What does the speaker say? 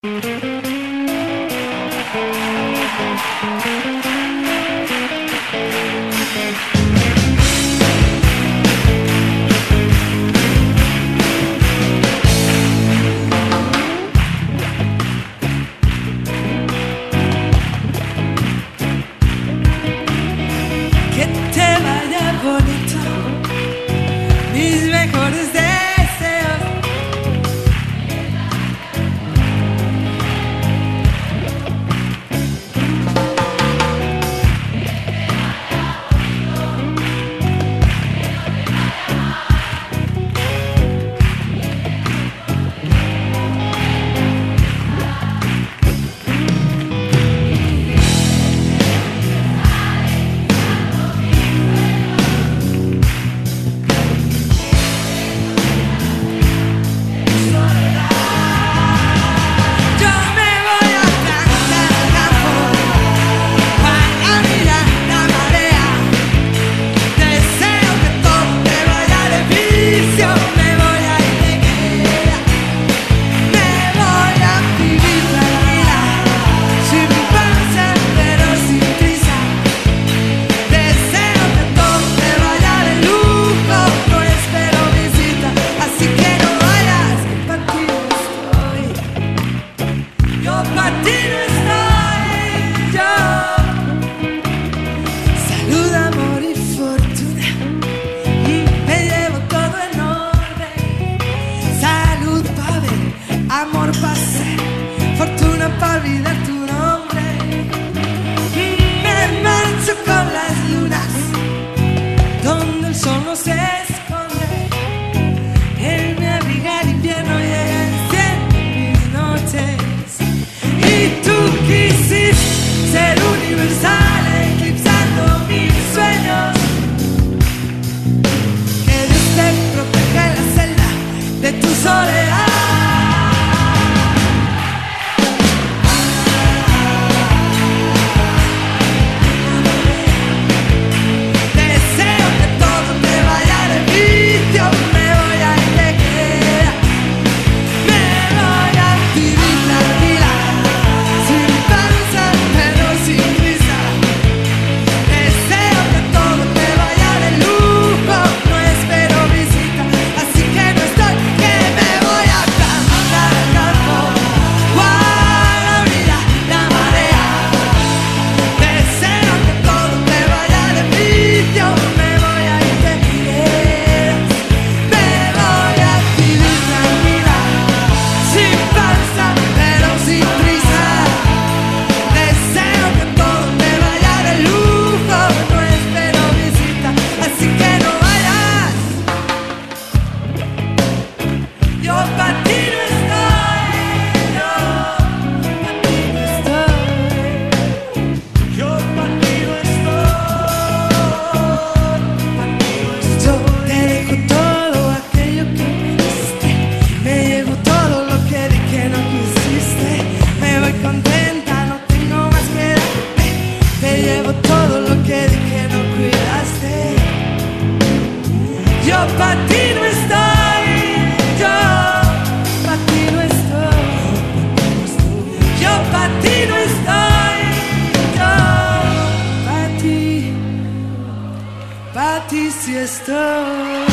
Que te vaya bonito, mis mejores deseos. Amor para ser, fortuna para olvidar tu nombre. Me marcho con las lunas, donde el sol no se esconde. Él me abriga el invierno y enciende mis noches. Y tú quisiste ser universal, eclipsando mis sueños. Que Dios te proteja en la celda de tu soledad. Yo pa' ti no estoy, yo pa' ti no estoy, yo pa' ti no estoy, yo pa' ti sí estoy.